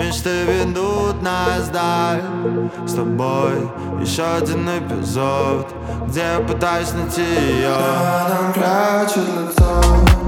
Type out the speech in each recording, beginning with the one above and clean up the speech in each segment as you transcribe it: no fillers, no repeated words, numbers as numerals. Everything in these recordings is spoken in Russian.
Мечты ведут нас вдаль. С тобой еще один эпизод, где я пытаюсь найти ее. Рядом прячет лицо,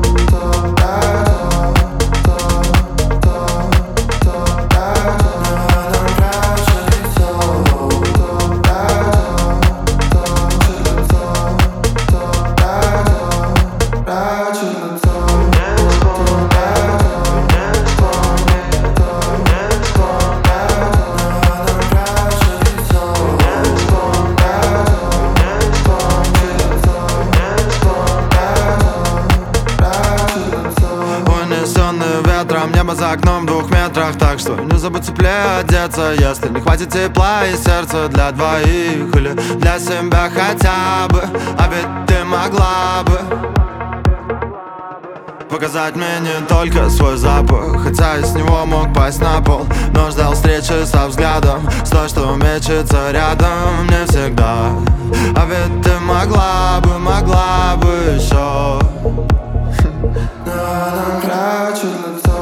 ветром, небо за окном в 2 метрах. Так что не забудь теплее одеться, если не хватит тепла и сердца для двоих или для себя хотя бы. А ведь ты могла бы показать мне не только свой запах, хотя из него мог пасть на пол, но ждал встречи со взглядом, с той, что мечется рядом не всегда. А ведь ты могла бы еще. Рядом прячет лицо,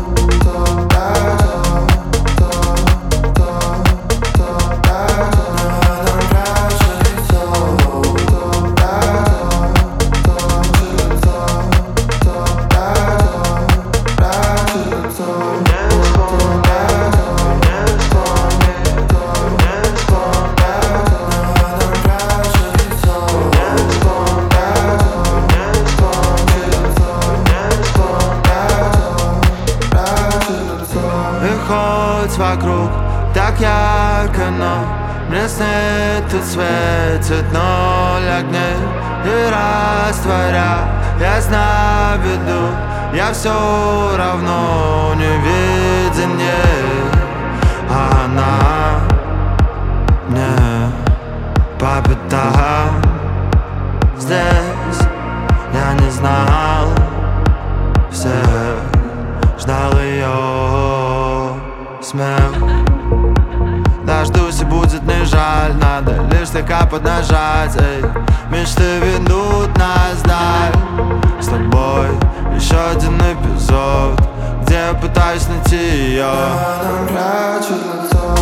хоть вокруг так ярко, но мне сны тут светит 0 огней. И растворя, я знаю, веду, я все равно не виден ей. А она мне по пятам. Здесь я не знал всех, ждал ее смех. Дождусь и будет не жаль, надо лишь слегка поднажать. Эй, мечты ведут нас вдаль. С тобой еще один эпизод, где я пытаюсь найти ее. Рядом прячет лицо,